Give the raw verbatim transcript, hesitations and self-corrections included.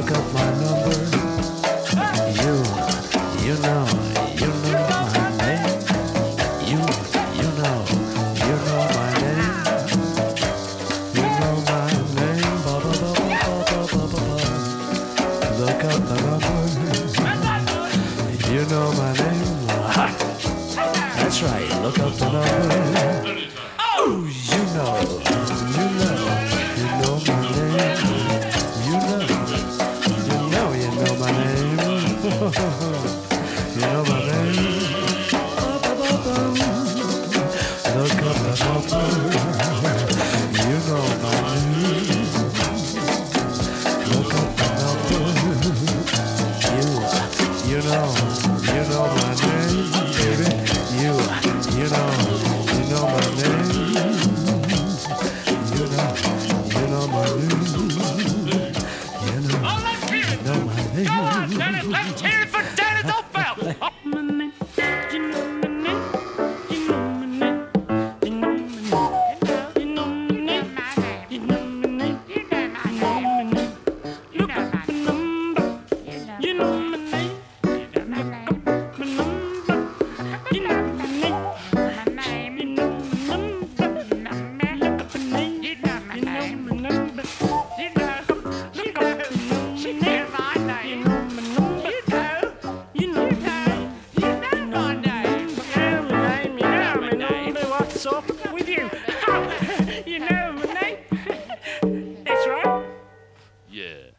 look up my number. You, you know, you know my name. You, you know, you know my name. You know my name. Ba ba ba ba ba ba ba ba. Look up the number. You know my name. That's right. Look up the number. Oh, you know, you know, you know my name. You know, you know, you know my name. You know my name. Look up the number. You know my name. Look up the number. You, you know, you know my name, baby. You, you know, you know my name. You know, you know my name. You know, you know my name. Come on, Dennis, let's hear it for Dennis Oakville. What's up with you? You know my name. That's right. Yeah.